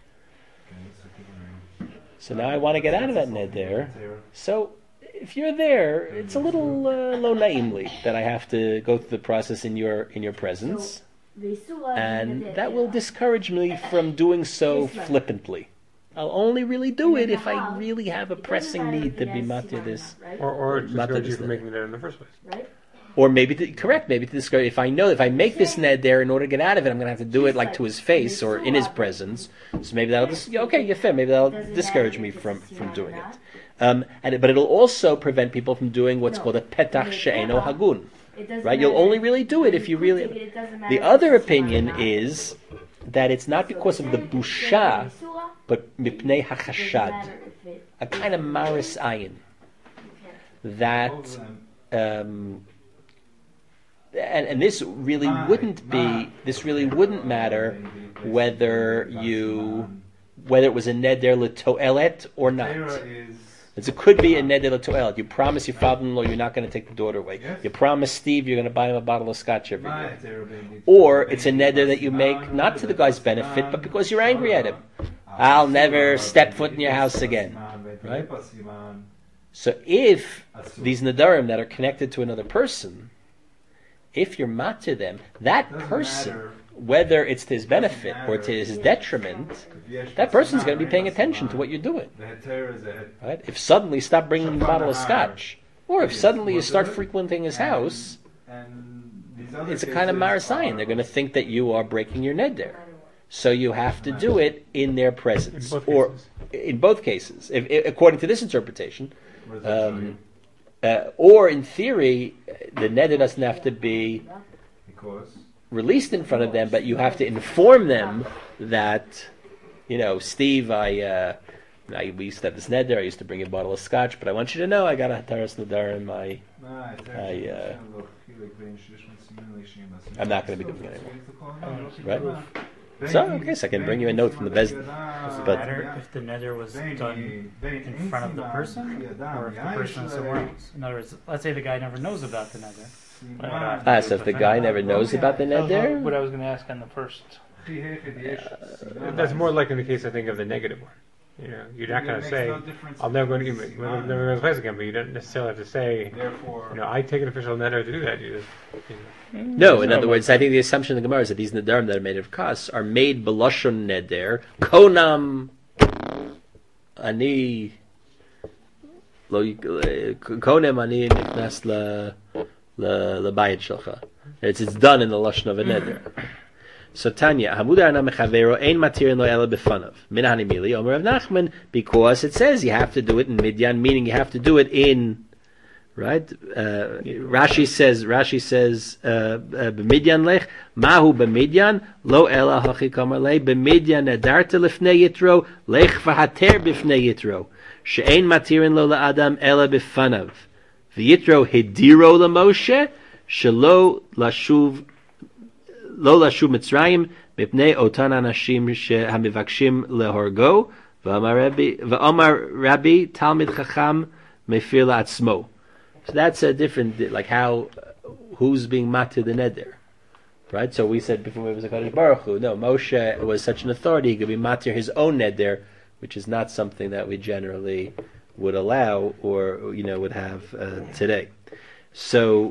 So now I want to get out of that neder. So if you're there, it's a little lo naimly that I have to go through the process in your presence. And that will discourage me from doing so flippantly. I'll only really do it if I really have a pressing need to be matir this. Or discourage you from making it in the first place. Or maybe to discourage. If I know if I make this neder in order to get out of it, I'm going to have to do it like to his face or in his presence. So maybe that'll maybe that'll discourage me from doing it. But it'll also prevent people from doing what's called a petach she'eno hagun. Right? You'll only really do it if you really. The other opinion is that it's not because of the busha, but mipnei hachashad, a kind of maris ayin, that, and this really wouldn't matter whether it was a neder l'to'elet or not. It could be a neder l'to'elet. You promise your father-in-law you're not going to take the daughter away. You promise Steve you're going to buy him a bottle of scotch every year. Or it's a neder that you make not to the guy's benefit, but because you're angry at him. I'll never step foot in your house again. Right? So if these nedarim that are connected to another person, if you're mat to them, that person, whether it's to his benefit or to his detriment, that person's going to be paying attention to what you're doing. Right? If suddenly you stop bringing him a bottle of scotch, or if suddenly you start frequenting his house, it's a kind of marasayan. They're going to think that you are breaking your neder. So you have to do it in their presence, in both cases, according to this interpretation. Or in theory, the neder doesn't have to be released in front of them, but you have to inform them that, Steve, we used to have this neder. I used to bring a bottle of scotch, but I want you to know I got a hataras nedarim. I'm not going to be doing it anymore. Right? So, okay, so I can bring you a note from the Bezdin. Does it matter if the neder was done in front of the person, or if the person is somewhere else? In other words, let's say the guy never knows about the neder. So if the guy never knows about the neder? What I was going to ask on the first. That's more like in the case, I think, of the negative one. You're not going to say, "I'll never go to the place again," but you don't necessarily have to say, "I take an official neder to do that." You just, No, in other words, I think the assumption in the Gemara is that these nedarim that are made of kas are made b'lashon neder konam ani konem ani niknas lebayit shelcha. It's done in the lashon of a neder. So Tanya, Hamudar na mechavero ein matirin lo ela b'fanav. Min hanimili Omer Rav Nachman, because it says you have to do it in midyan, meaning you have to do it in, right? Rashi says b'midyan lech mahu b'midyan lo ela hachi kamar lei b'midyan nedarta lifnei yitro lech v'hater b'fnei yitro she'ein matirin lo la'adam ela b'fanav v'yitro hidiro l'Moshe shelo lashuv lo lashuv Mitzrayim mipnei otan anashim hamivakshim lehorgo v'amar Rabbi Talmid Chacham mefir la'atzmo. So that's a different, like who's being matir the neder, right? So we said before it was a Kadosh Baruch Hu. No, Moshe was such an authority; he could be matir his own neder, which is not something that we generally would allow or would have today. So.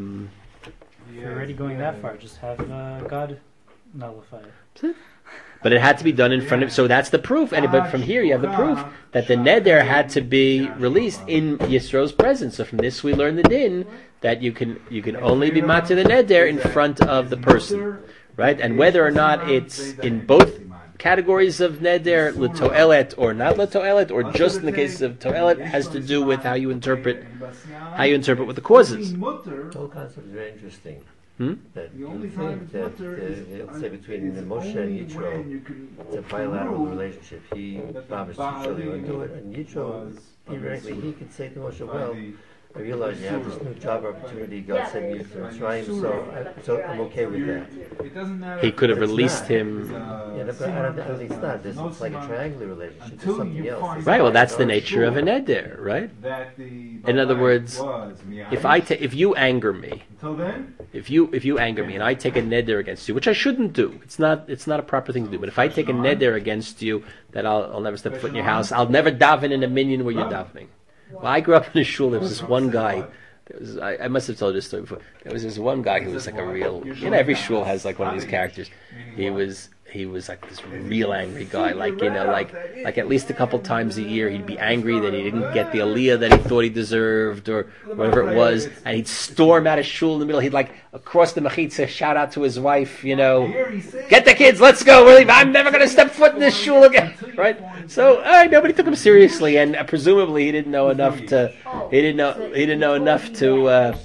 If you're already going that far, just have God nullify it. But it had to be done in front of. So that's the proof. But from here you have the proof that the neder had to be released in Yisro's presence. So from this we learn the din that you can only be matir the neder in front of the person, right? And whether or not it's in both categories of neder, l'to'elet or not l'to'elet, or just in the case of to'elet, has to do with how you interpret what the cause is. The whole concept is very interesting. That you think that, say, between Moshe and Yitro, it's a bilateral relationship. He promised Yitro he would do it, and Yitro, theoretically, he could say to Moshe, well, I realize you have this new job opportunity, God sent me from Mitzrayim, so I'm okay with that. He could have released him. But I don't think it's not. It's like a triangular relationship. It's something else. Right, well, that's the nature of a neder, right? In other words, if you anger me, if you anger me and I take a neder against you, which I shouldn't do, it's not a proper thing to do, but if I take a neder against you that I'll never step foot in your house, I'll never daven in a minyan where you're davening. Well, I grew up in a shul. There was this one guy. I must have told you this story before. There was this one guy who was like a real. Every shul has like one of these characters. He was like this real angry guy. Like at least a couple times a year he'd be angry that he didn't get the aliyah that he thought he deserved or whatever it was, and he'd storm out of shul in the middle. He'd like across the mechitza shout out to his wife, get the kids, let's go. I'm never going to step foot in this shul again, right? So nobody took him seriously, and presumably he didn't know enough to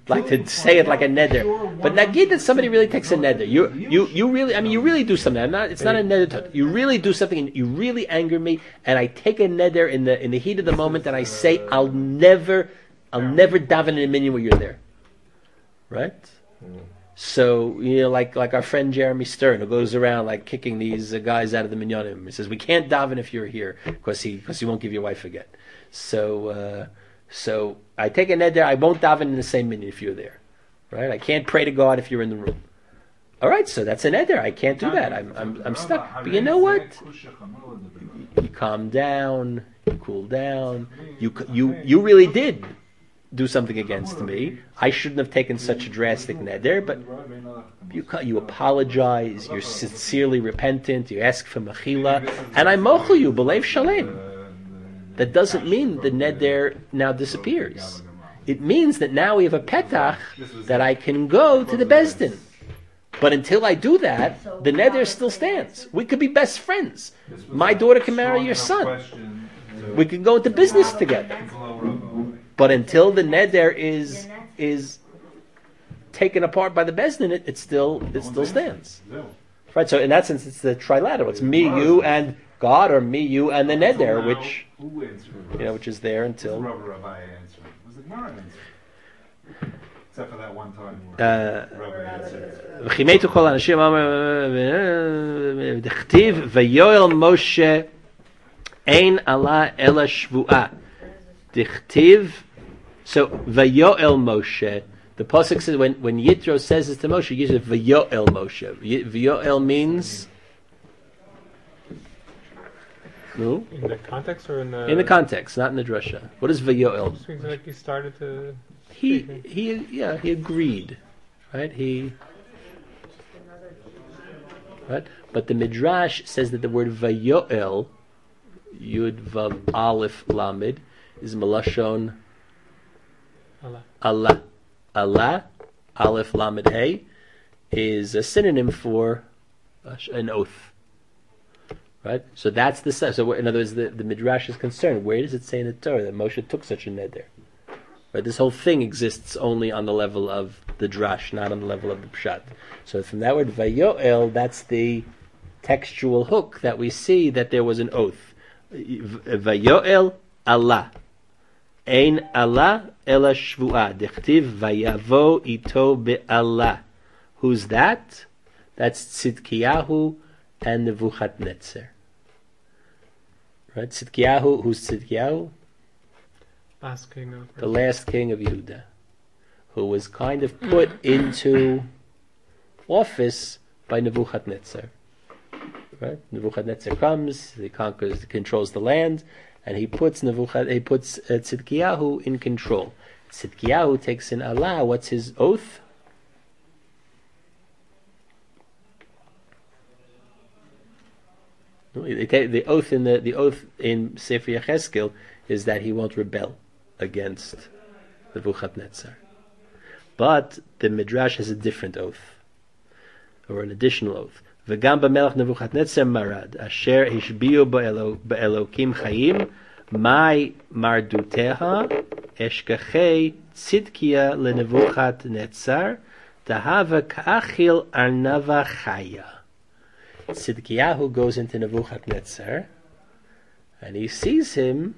like to say it like a neder. But nagid that somebody really takes a neder. You really, I mean, you really do something. It's not a neder. You really do something, and you really anger me, and I take a neder in the heat of the moment, and I say, I'll never daven in a minyan where you're there. Right? So, like our friend Jeremy Stern, who goes around like kicking these guys out of the minyanim. He says, we can't daven if you're here, because he won't give your wife again. So I take a neder, I won't daven in the same minyan if you're there. Right? I can't pray to God if you're in the room. All right, so that's a neder. I can't do that. I'm stuck. But you know what? You calm down, you cool down. You really did do something against me. I shouldn't have taken such a drastic neder, but you apologize, you're sincerely repentant, you ask for mechila, and I mochel you, b'leiv shalem. That doesn't mean the neder now disappears. It means that now we have a petach that I can go to the Beis Din. But until I do that, the neder still stands. We could be best friends. My daughter can marry your son. We can go into business together. But until the neder is taken apart by the Beis Din, it still stands. Right. So in that sense, it's the trilateral. It's me, you, and God, or me, you, and the neder, which is there until. Except for that one time. V'chimetu kol anashim d'chtiv v'yoel Moshe ein ala ela shvuah d'chtiv. So Vayoel Moshe, the pasuk says when Yitro says this to Moshe, he uses Vayoel Moshe. Vayoel means no. In the context or in the? In the context, not in the drasha. What is Vayoel? It means like he started to. He agreed, right? Right, but the Midrash says that the word Vayoel, Yud Vav Aleph Lamed, is Malashon. Allah, Aleph Lamed Hey, is a synonym for an oath. Right? So that's the so in other words, the Midrash is concerned. Where does it say in the Torah that Moshe took such a neder? Right? This whole thing exists only on the level of the drash, not on the level of the pshat. So from that word Vayoel, that's the textual hook that we see that there was an oath. Vayoel Allah. Ein Allah ela shvuah. Dechtiv vayavo ito be'Allah. Who's that? That's Tzidkiyahu and Nebuchadnezzar. Right? Tzidkiyahu, who's Tzidkiyahu? The last king of Yehuda, who was kind of put into office by Nebuchadnezzar. Right? Nebuchadnezzar comes, he controls the land, and he puts Tzidkiyahu in control. Tzidkiyahu takes in Allah. What's his oath? The oath in Sefer Yechezkel is that he won't rebel against Nebuchadnezzar. But the Midrash has a different oath, or an additional oath. V'gam b'melech Nebuchadnezzar marad, asher hishbiu b'elokim chayim, mai marduteha, eshkachei tzidkiya leNebuchadnezzar, tahava ka'achil arnava chaya. Tzidkiyahu goes into Nebuchadnezzar, and he sees him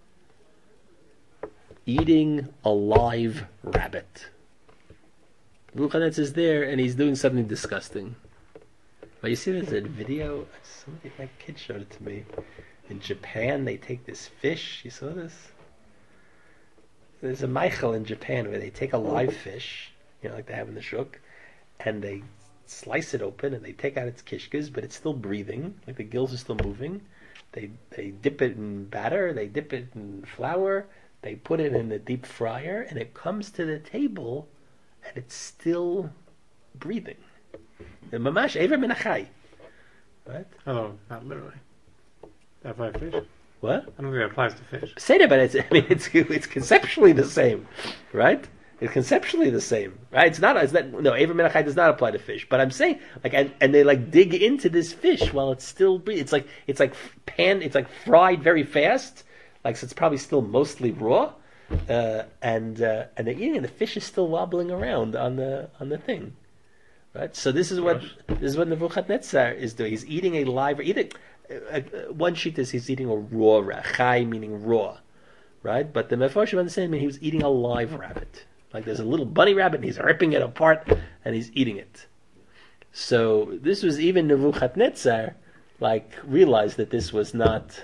eating a live rabbit. Nebuchadnezzar is there, and he's doing something disgusting. But you see, there's a video. My kid showed it to me. In Japan, they take this fish. You saw this? There's a Michael in Japan where they take a live fish, like they have in the shuk, and they slice it open and they take out its kishkas, but it's still breathing, like the gills are still moving. They dip it in batter, they dip it in flour, they put it in the deep fryer, and it comes to the table, and it's still breathing. The mamash ever min achai, right? Oh, not literally. That applies to fish. What? I don't think that applies to fish. Say that, but it's conceptually the same, right? It's conceptually the same, right? It's not. No, Ever min achai does not apply to fish. But I'm saying, and they dig into this fish while it's still breathing. It's like fried very fast, so it's probably still mostly raw. and they're eating, and the fish is still wobbling around on the thing, right? So this is what Nebuchadnezzar is doing. He's eating a live. One sheet is he's eating a raw chai, meaning raw, right? But the Mefarshim understand he was eating a live rabbit. Like there's a little bunny rabbit, and he's ripping it apart, and he's eating it. So this was even Nebuchadnezzar, realized that this was not,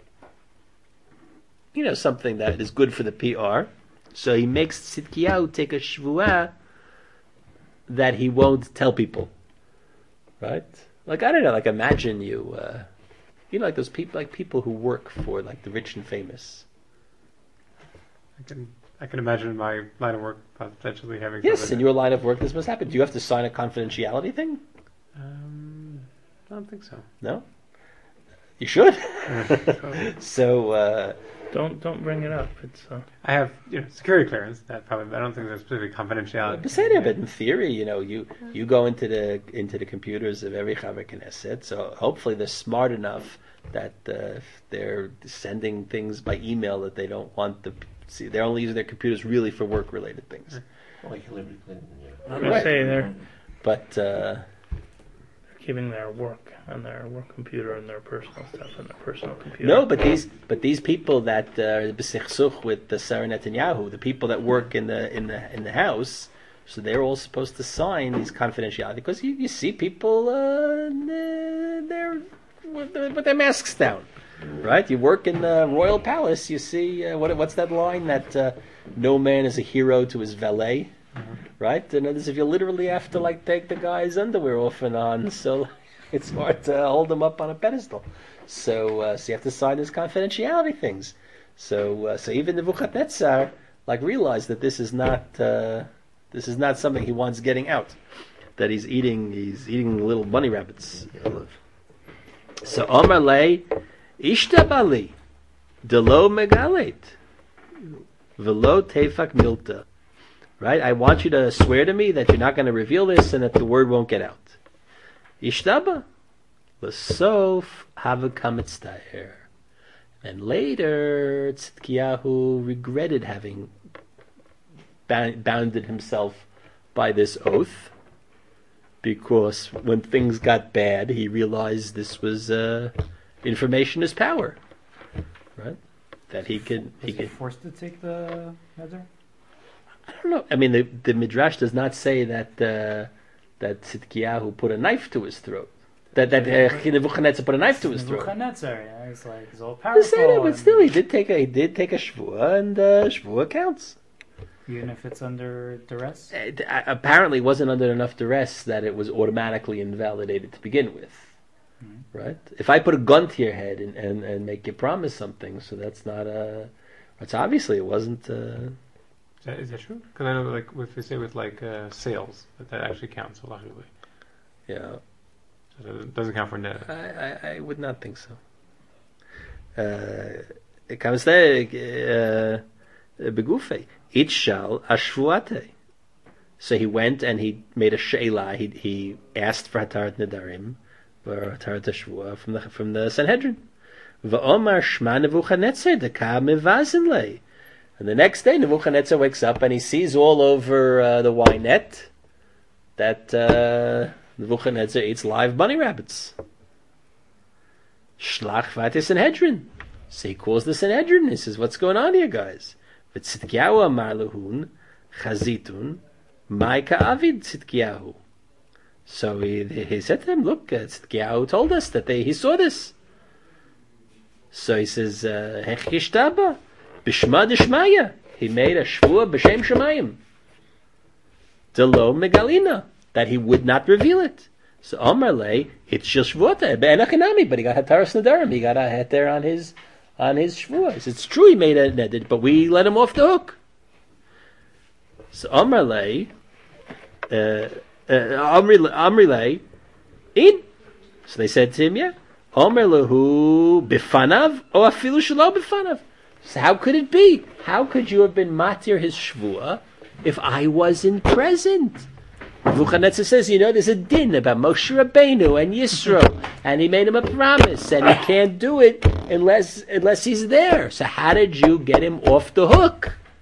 something that is good for the PR. So he makes Tzidkiyahu take a shvuah that he won't tell people, right? I don't know. Imagine you, like those people, people who work for the rich and famous. I can imagine my line of work potentially having. Yes, in your line of work, this must happen. Do you have to sign a confidentiality thing? I don't think so. No. You should. So don't bring it up. It's. I have security clearance. That probably. I don't think there's specific confidentiality. But in theory, you go into the computers of every Chaver Knesset. So hopefully they're smart enough that they're sending things by email that they don't want the. See, they're only using their computers really for work-related things. Like Hillary Clinton. I'm going to say they're. But keeping their work on their work computer and their personal stuff on their personal computer. No, but these people that are b'sichsuch with the Sarah Netanyahu, the people that work in the house, so they're all supposed to sign these confidentiality because you see people they're with their masks down, right? You work in the royal palace, you see what's that line that no man is a hero to his valet. Right? And as if you literally have to take the guy's underwear off and on, so it's hard to hold them up on a pedestal. So you have to sign his confidentiality things. So even Nebuchadnezzar realized that this is not something he wants getting out. That he's eating little bunny rabbits. So Omar lei ishtabali delo megalet velo tefak milta. Right? I want you to swear to me that you're not going to reveal this and that the word won't get out. Ishtaba. L'sof havakamitzayer. And later, Tzidkiyahu regretted having bounded himself by this oath, because when things got bad, he realized this was information is power. Right? That he could... Was he forced to take the neder? I don't know. I mean, the Midrash does not say that Tzidkiyahu put a knife to his throat. That Nebuchadnezzar put a knife to his throat. Nebuchadnezzar, he's all powerful. But still, he did take a shvuah, and shvuah counts. Even if it's under duress. Apparently, it wasn't under enough duress that it was automatically invalidated to begin with. Mm-hmm. Right? If I put a gun to your head and make you promise something, so that's not a. It's obviously it wasn't. Is that true? Because I know, if they say with sales, that actually counts logically. Yeah. So it doesn't count for net. I would not think so. It comes there, begufe itshal ashvuate. So he went and he made a she'ela. He asked for hatarat nedarim, for hatarat shvuah from the Sanhedrin. Va'omar shma Nebuchadnezzar deka mevazen lei. And the next day, Nebuchadnezzar wakes up and he sees all over the Ynet that Nebuchadnezzar eats live bunny rabbits. Shlach v'ate Sanhedrin. So he calls the Sanhedrin. He says, "What's going on here, guys?" V'Tzidkiyahu amar lahun chazitun mai ka'avid Tzidkiyahu. So he said to them, "Look, Tzidkiyahu told us that he saw this." So he says, "Hech yishtaba." B'shma d'shmaya, he made a shvuah b'shem shemayim. Delo megalina, that he would not reveal it. So Omar lei, it's just shvuah be'enachinami, but he got hataras nedarim. He got a heter on his shvuah. He says, it's true he made a neder, but we let him off the hook. So Omar lei, Omri lei, in. So they said to him, yeah, Omar lehu b'fanav or afilu shelo b'fanav. So how could it be? How could you have been matir his shvuah if I wasn't present? Nebuchadnezzar says, there's a din about Moshe Rabbeinu and Yisro, and he made him a promise, and he can't do it unless he's there. So how did you get him off the hook?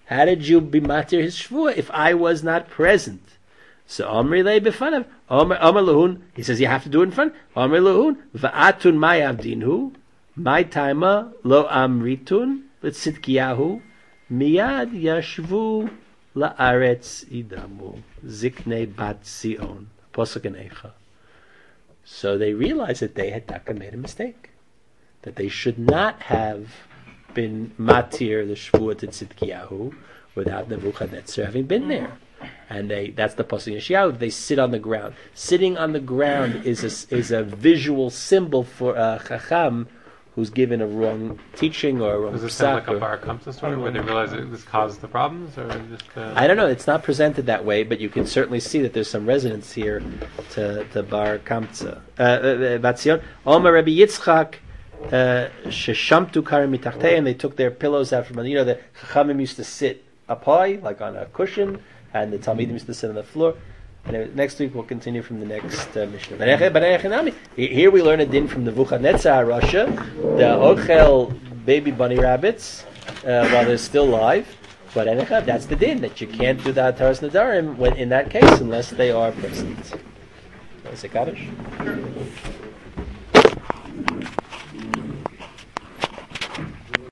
How did you be matir his shvua if I was not present? So Omri lay b'fanav. Omar lahun. He says you have to do it in front. Omri lahun. Va'atun my avdinhu. My taima lo amritun. L'tzidkiyahu. Miyad yashvu la'aretz idamu. Ziknei bat Sion. Posuk in Eicha. So they realized that they had made a mistake. That they should not have been matir the shvuah to Tzidkiyahu without Nebuchadnezzar having been there. And that's the pasuk in Yeshayahu. They sit on the ground. Sitting on the ground is a visual symbol for a chacham who's given a wrong teaching or a wrong. Does this sound like a Bar Kamsa story where they realize that this caused the problems, or just? I don't know. It's not presented that way, but you can certainly see that there's some resonance here to Bar Kamsa. Batzion, Omer Rabbi Yitzchak. Sheshamtu karim mitachtei, and they took their pillows out from. The chachamim used to sit up high, like on a cushion, and the talmidim used to sit on the floor. And next week we'll continue from the next Mishnah. Here we learn a din from the Nebuchadnezzar Russia, the ochel baby bunny rabbits while they're still alive. But that's the din, that you can't do the Ataras Nadarim in that case unless they are present. Is it Kaddish?